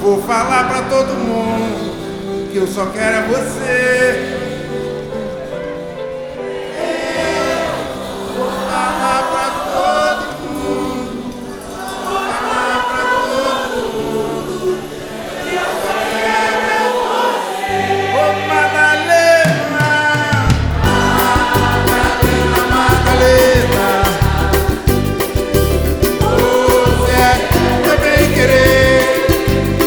Vou falar pra todo mundo que eu só quero é você.